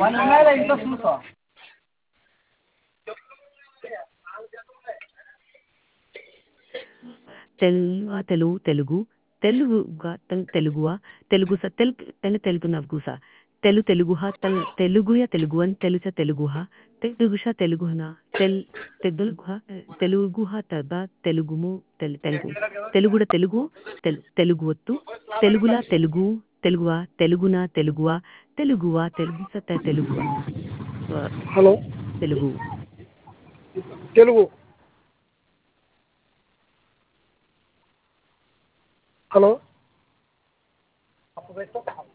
తెలుగు తెలుగుగా తెలుగువా తెలుగుస తెలుగునగుస తెలుగుహ తెలుగుయ తెలుగువన్ తెలుస తెలుగుహ తెలుగుష తెలుగున తెలుగుహ తెలుగుహ తబ తెలుగుము తెలుగు తెలుగుడ తెలుగు తెలుగువత్తు తెలుగులా తెలుగు తెలుగువా తెలుగున తెలుగువా తెలుగువా తెలుగుస తెలుగువా హలో తెలుగు తెలుగు హలో